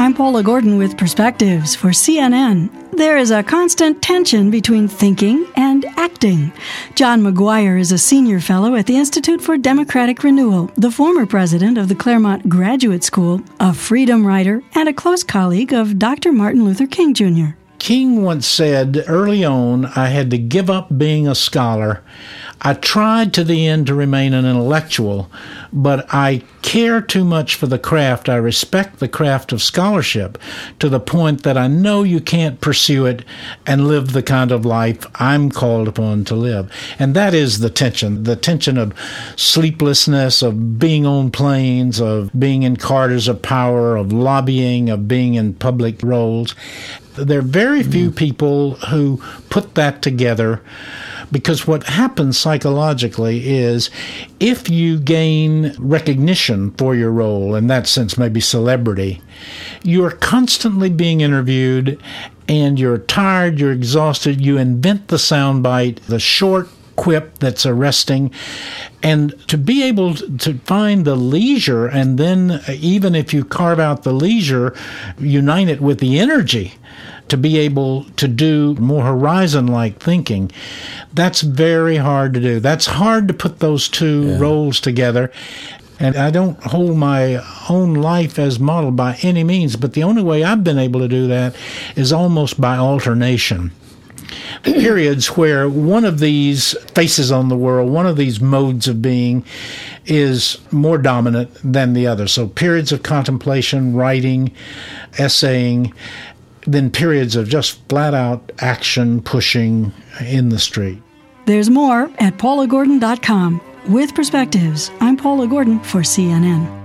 I'm Paula Gordon with Perspectives for CNN. There is a constant tension between thinking and acting. John McGuire is a senior fellow at the Institute for Democratic Renewal, the former president of the Claremont Graduate School, a freedom writer, and a close colleague of Dr. Martin Luther King Jr. King once said early on, I had to give up being a scholar. I tried to the end to remain an intellectual, but I care too much for the craft. I respect the craft of scholarship to the point that I know you can't pursue it and live the kind of life I'm called upon to live. And that is the tension of sleeplessness, of being on planes, of being in corridors of power, of lobbying, of being in public roles. There are very few people who put that together, because what happens psychologically is if you gain recognition for your role, in that sense maybe celebrity, you're constantly being interviewed and you're tired, you're exhausted, you invent the soundbite, the short quip that's arresting, and to be able to find the leisure, and then even if you carve out the leisure, unite it with the energy to be able to do more horizon-like thinking, that's very hard to do. That's hard to put those two roles together. And I don't hold my own life as model by any means, but the only way I've been able to do that is almost by alternation. Periods where one of these faces on the world, one of these modes of being is more dominant than the other. So periods of contemplation, writing, essaying, then periods of just flat-out action, pushing in the street. There's more at paulagordon.com. With Perspectives, I'm Paula Gordon for CNN.